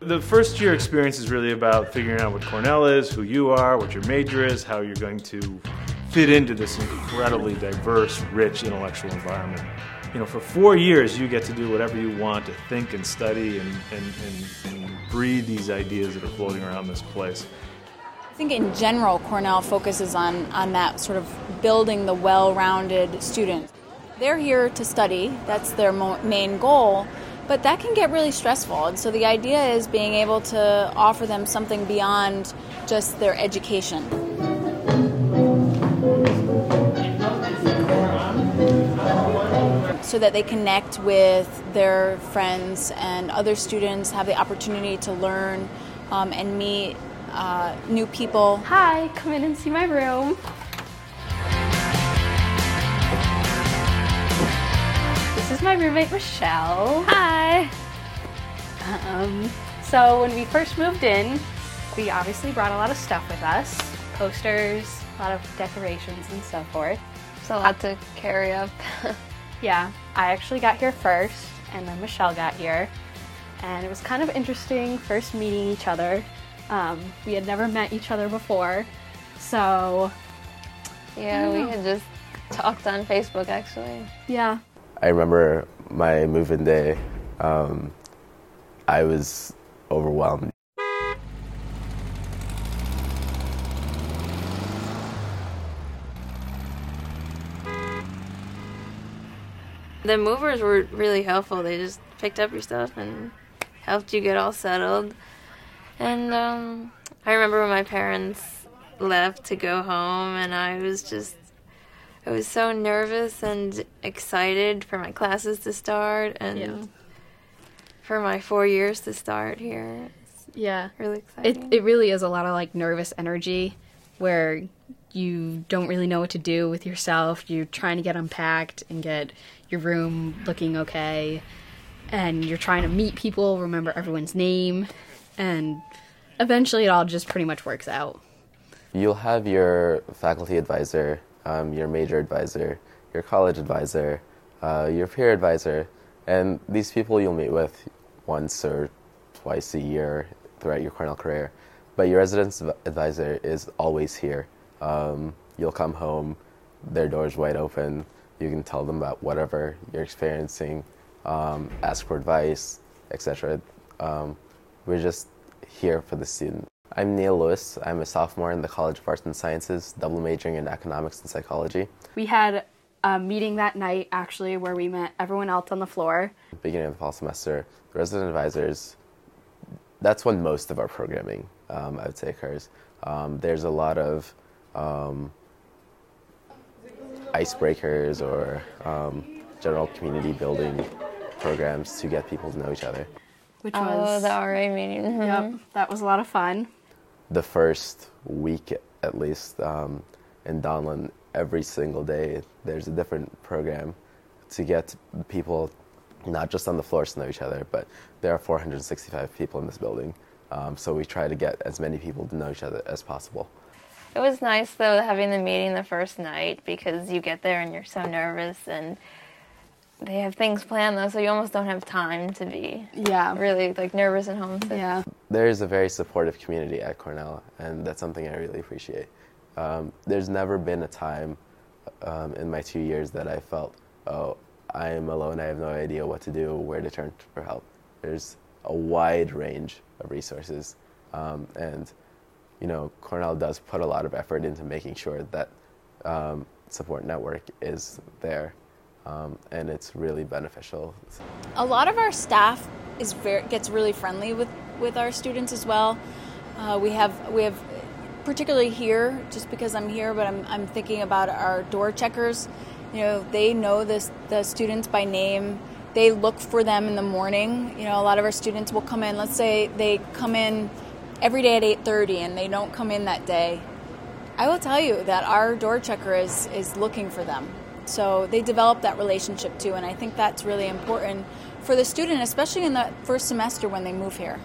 The first year experience is really about figuring out what Cornell is, who you are, what your major is, how you're going to fit into this incredibly diverse, rich intellectual environment. You know, for 4 years you get to do whatever you want to think and study and breathe these ideas that are floating around this place. I think in general Cornell focuses on that sort of building the well-rounded student. They're here to study, that's their main goal, but that can get really stressful. And so the idea is being able to offer them something beyond just their education. So that they connect with their friends and other students, have the opportunity to learn and meet new people. Hi, come in and see my room. This is my roommate, Michelle. Hi. So when we first moved in, we obviously brought a lot of stuff with us. Posters, a lot of decorations and so forth. It's a lot to carry up. Yeah, I actually got here first, and then Michelle got here. And it was kind of interesting first meeting each other. We had never met each other before, so... Yeah, we had just talked on Facebook, actually. Yeah. I remember my move-in day, I was overwhelmed. The movers were really helpful. They just picked up your stuff and helped you get all settled. And I remember when my parents left to go home, and I was so nervous and excited for my classes to start and for my 4 years to start here. Yeah. Really exciting. It really is a lot of like nervous energy where you don't really know what to do with yourself. You're trying to get unpacked and get your room looking okay, and you're trying to meet people, remember everyone's name, and eventually it all just pretty much works out. You'll have your faculty advisor, your major advisor, your college advisor, your peer advisor, and these people you'll meet with once or twice a year throughout your Cornell career. But your residence advisor is always here. You'll come home, their door's wide open. You can tell them about whatever you're experiencing, ask for advice, etc. We're just here for the student. I'm Neil Lewis. I'm a sophomore in the College of Arts and Sciences, double majoring in economics and psychology. We had a meeting that night, actually, where we met everyone else on the floor. Beginning of the fall semester, the resident advisors, that's when most of our programming, I would say, occurs. There's a lot of icebreakers or general community building programs to get people to know each other. Which was the RA meeting. Mm-hmm. Yep, that was a lot of fun. The first week, at least, in Donlin, every single day, there's a different program to get people not just on the floors to know each other, but there are 465 people in this building. So we try to get as many people to know each other as possible. It was nice, though, having the meeting the first night, because you get there and you're so nervous, and they have things planned, though, so you almost don't have time to be really like nervous and homesick. Yeah. There's a very supportive community at Cornell, and that's something I really appreciate. There's never been a time in my 2 years that I felt, oh, I am alone, I have no idea what to do, where to turn for help. There's a wide range of resources, and you know, Cornell does put a lot of effort into making sure that support network is there, and it's really beneficial. A lot of our staff gets really friendly with our students as well. We have particularly here, just because I'm here, but I'm thinking about our door checkers. You know, they know the students by name. They look for them in the morning. You know, a lot of our students will come in. Let's say they come in every day at 8:30 and they don't come in that day. I will tell you that our door checker is looking for them. So they develop that relationship too, and I think that's really important for the student, especially in the first semester when they move here.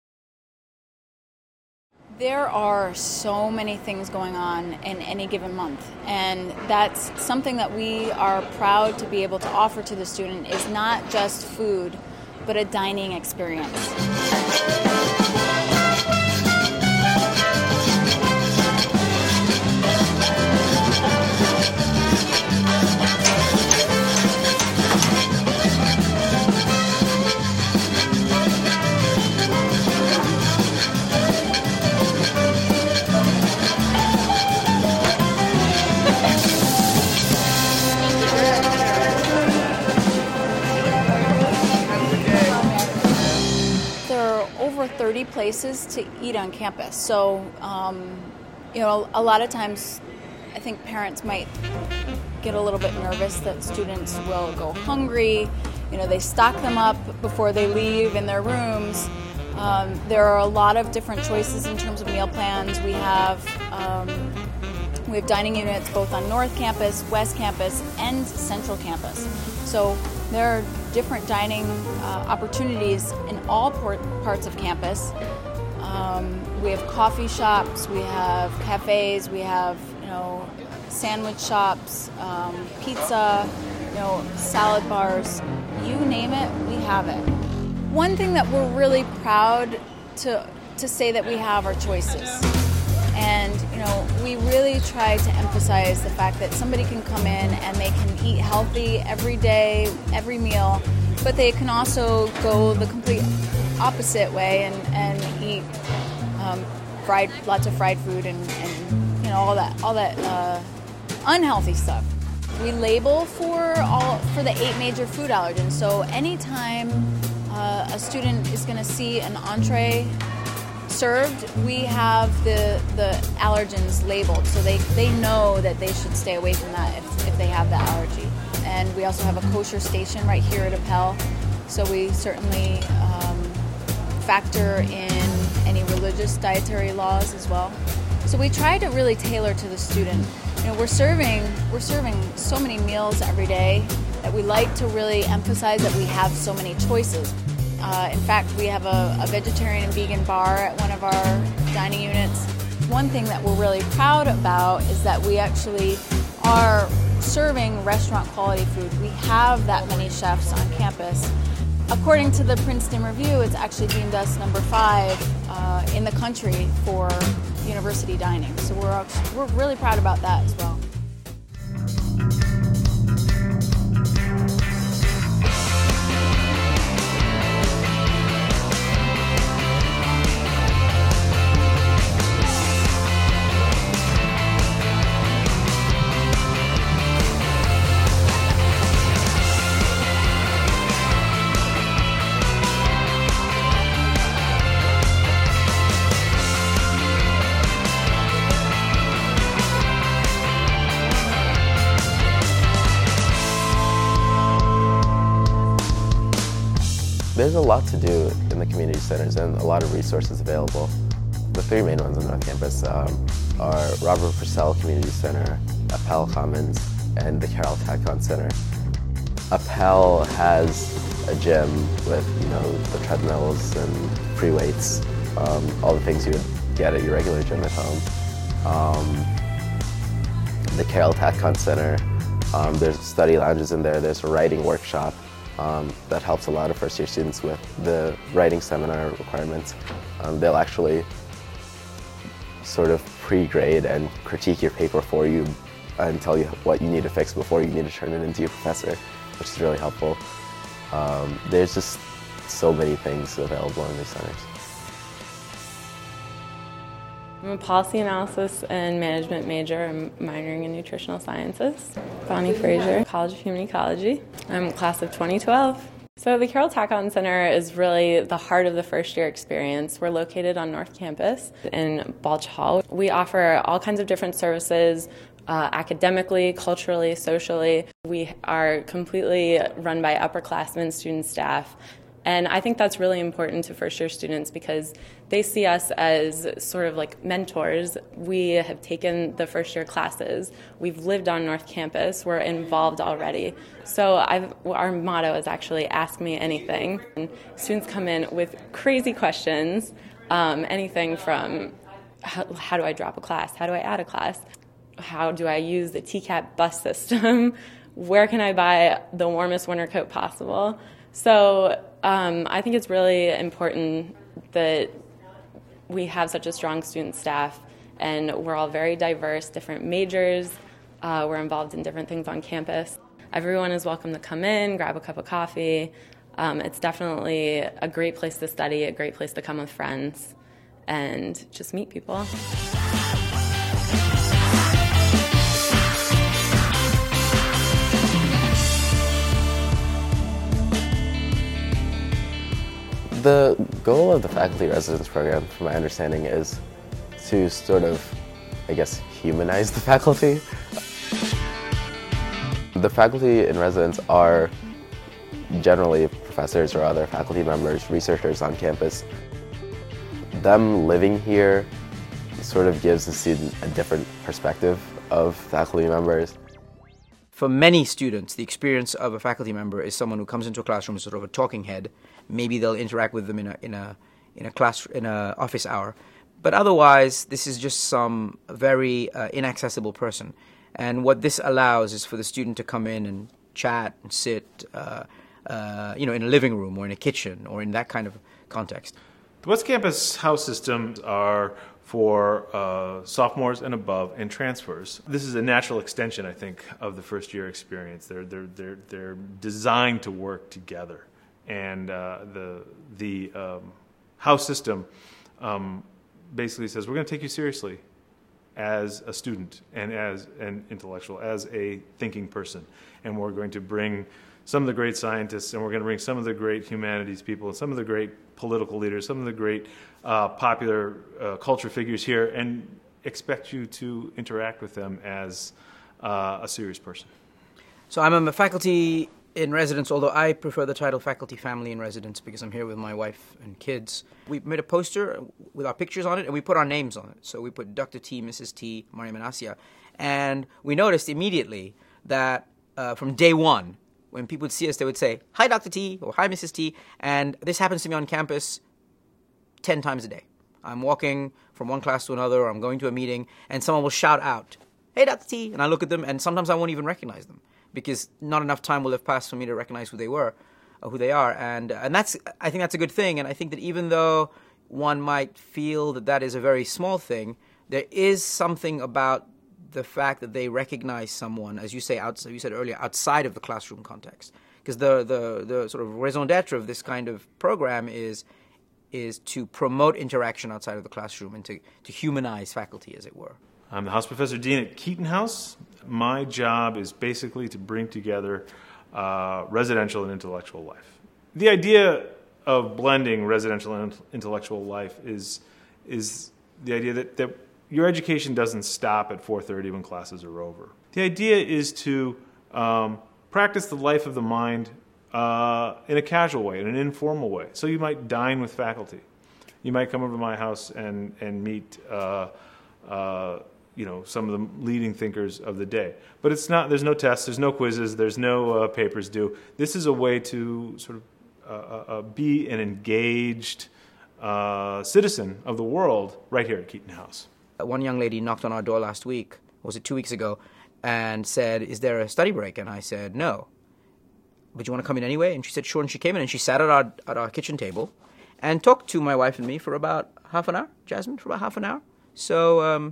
There are so many things going on in any given month, and that's something that we are proud to be able to offer to the student, is not just food, but a dining experience. are over 30 places to eat on campus. So, a lot of times I think parents might get a little bit nervous that students will go hungry. They stock them up before they leave in their rooms. There are a lot of different choices in terms of meal plans. We have dining units both on North Campus, West Campus, and Central Campus. So there are different dining opportunities in all parts of campus. We have coffee shops, we have cafes, we have sandwich shops, pizza, salad bars. You name it, we have it. One thing that we're really proud to say that we have are choices. And, we really try to emphasize the fact that somebody can come in and they can eat healthy every day, every meal, but they can also go the complete opposite way and eat lots of fried food and all that unhealthy stuff. We label for the 8 major food allergens. So anytime a student is going to see an entree served, we have the allergens labeled, so they know that they should stay away from that if they have that allergy. And we also have a kosher station right here at Appel, so we certainly factor in any religious dietary laws as well. So we try to really tailor to the student. We're serving so many meals every day that we like to really emphasize that we have so many choices. In fact, we have a vegetarian and vegan bar at one of our dining units. One thing that we're really proud about is that we actually are serving restaurant quality food. We have that many chefs on campus. According to the Princeton Review, it's actually deemed us number 5 in the country for university dining. So we're really proud about that as well. There's a lot to do in the community centers and a lot of resources available. The 3 main ones on North Campus are Robert Purcell Community Center, Appel Commons, and the Carroll Tacon Center. Appel has a gym with the treadmills and free weights, all the things you would get at your regular gym at home. The Carroll Tacon Center, there's study lounges in there. There's a writing workshop that helps a lot of first-year students with the writing seminar requirements. They'll actually sort of pre-grade and critique your paper for you and tell you what you need to fix before you need to turn it into your professor, which is really helpful. There's just so many things available in these centers. I'm a policy analysis and management major. I'm minoring in nutritional sciences. Bonnie Fraser, College of Human Ecology. I'm class of 2012. So the Carroll Tacon Center is really the heart of the first year experience. We're located on North Campus in Balch Hall. We offer all kinds of different services, academically, culturally, socially. We are completely run by upperclassmen, student staff. And I think that's really important to first-year students because they see us as sort of like mentors. We have taken the first-year classes. We've lived on North Campus. We're involved already. So our motto is actually ask me anything. And students come in with crazy questions, anything from how do I drop a class? How do I add a class? How do I use the TCAP bus system? Where can I buy the warmest winter coat possible? So I think it's really important that we have such a strong student staff, and we're all very diverse, different majors. We're involved in different things on campus. Everyone is welcome to come in, grab a cup of coffee. It's definitely a great place to study, a great place to come with friends, and just meet people. The goal of the faculty residence program, from my understanding, is to sort of, I guess, humanize the faculty. The faculty in residence are generally professors or other faculty members, researchers on campus. Them living here sort of gives the student a different perspective of faculty members. For many students, the experience of a faculty member is someone who comes into a classroom as sort of a talking head. Maybe they'll interact with them in a office hour, but otherwise, this is just some very inaccessible person. And what this allows is for the student to come in and chat and sit, in a living room or in a kitchen or in that kind of context. The West Campus house systems are for sophomores and above and transfers. This is a natural extension, I think, of the first year experience. They're designed to work together, and the house system basically says we're going to take you seriously as a student and as an intellectual, as a thinking person, and we're going to bring some of the great scientists, and we're going to bring some of the great humanities people, and some of the great political leaders, some of the great popular culture figures here, and expect you to interact with them as a serious person. So I'm a faculty in residence, although I prefer the title faculty family in residence because I'm here with my wife and kids. We made a poster with our pictures on it, and we put our names on it. So we put Dr. T, Mrs. T, Mariam and Asia. And we noticed immediately that from day one, when people would see us, they would say, "Hi, Dr. T," or "Hi, Mrs. T." And this happens to me on campus 10 times a day. I'm walking from one class to another, or I'm going to a meeting, and someone will shout out, "Hey, Dr. T," and I look at them, and sometimes I won't even recognize them because not enough time will have passed for me to recognize who they were, or who they are. And that's, I think that's a good thing, and I think that even though one might feel that that is a very small thing, there is something about the fact that they recognize someone, as you say, you said earlier, outside of the classroom context. Because the sort of raison d'etre of this kind of program is to promote interaction outside of the classroom and to humanize faculty, as it were. I'm the House Professor Dean at Keaton House. My job is basically to bring together residential and intellectual life. The idea of blending residential and intellectual life is the idea that your education doesn't stop at 4:30 when classes are over. The idea is to practice the life of the mind in a casual way, in an informal way. So you might dine with faculty. You might come over to my house and meet some of the leading thinkers of the day. But it's not. There's no tests. There's no quizzes. There's no papers due. This is a way to sort of be an engaged citizen of the world right here at Keaton House. One young lady knocked on our door last week, or was it 2 weeks ago, and said, "Is there a study break?" And I said, "No. But you want to come in anyway?" And she said, "Sure." And she came in and she sat at our kitchen table and talked to my wife and me for about half an hour, Jasmine, for about half an hour. So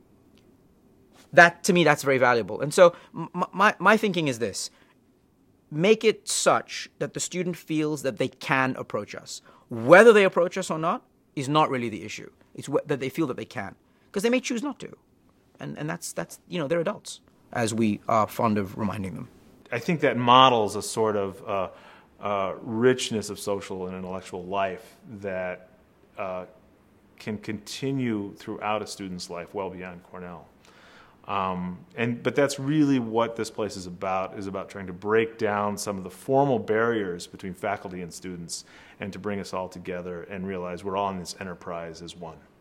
that, to me, that's very valuable. And so my thinking is this. Make it such that the student feels that they can approach us. Whether they approach us or not is not really the issue. It's that they feel that they can. Because they may choose not to. And that's they're adults, as we are fond of reminding them. I think that models a sort of richness of social and intellectual life that can continue throughout a student's life well beyond Cornell. But that's really what this place is about trying to break down some of the formal barriers between faculty and students and to bring us all together and realize we're all in this enterprise as one.